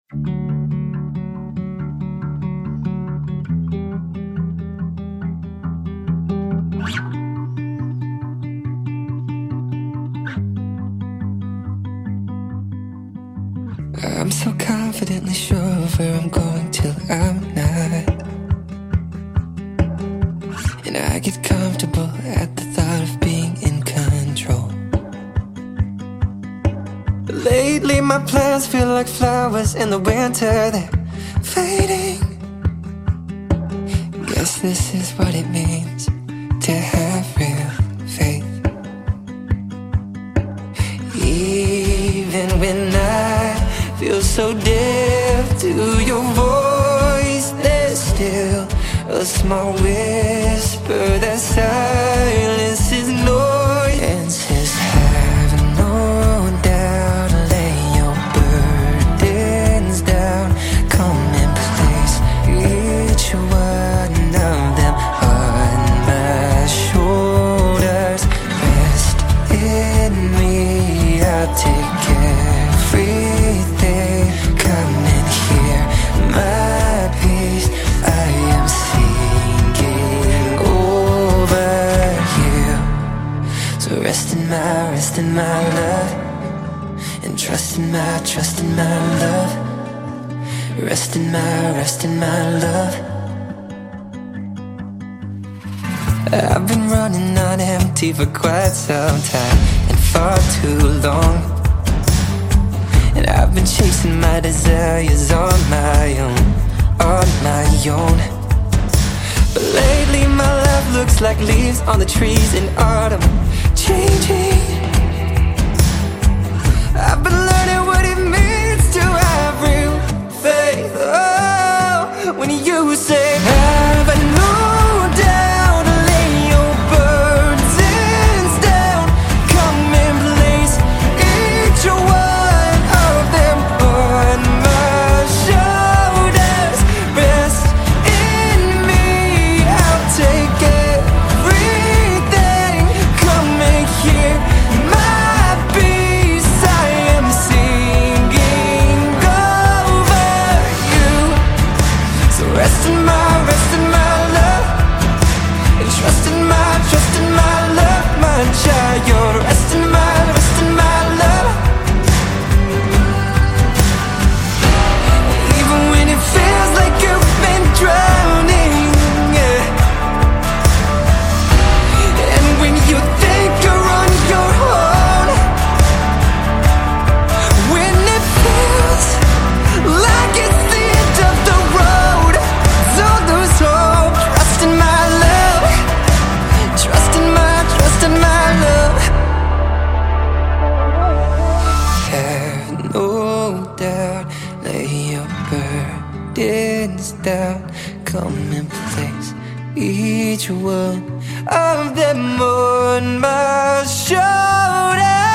I'm so confidently sure of where I'm going till I'm not, and I get comfortable at the thought of being in control. But lately my plans feel like flowers in the winter, they're fading. Guess this is what it means to have real faith. Even when I feel so deaf to your voice, there's still a small whisper that silences noise and says, have no doubt, lay your burdens down, come and place each one of them on my shoulders. Rest in me, I'll take everything. Come and hear my peace, I am singing over you. So rest in my love, and trust in my love. Rest in my love. I've been running on empty for quite some time, and far too long. And I've been chasing my desires on my own. But lately my life looks like leaves on the trees in autumn, changing. I've been learning what it means to have real faith. Oh, when you say, have no doubt, lay your burdens down, come and place each one of them on my shoulders. Rest in me, I'll take everything. Come and hear my peace, I am singing over you. So rest in my love, and trust in my love, my child. Rest in my love. Even when it feels like you've been drowning, yeah. And when you think you're on your own, when it feels like it's the end of the road, don't lose hope. Trust in my love, trust in my love. Have no doubt, lay your burdens down, come and place each one of them on my shoulder.